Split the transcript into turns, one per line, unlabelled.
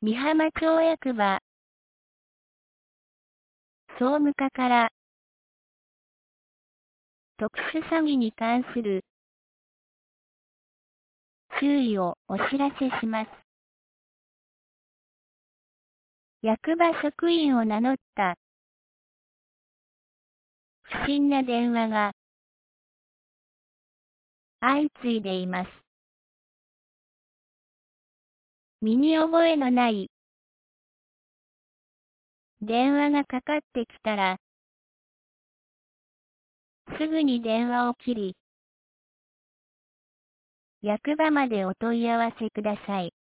美浜町役場総務課から特殊詐欺に関する注意をお知らせします。役場職員を名乗った不審な電話が相次いでいます。身に覚えのない電話がかかってきたら、すぐに電話を切り、役場までお問い合わせください。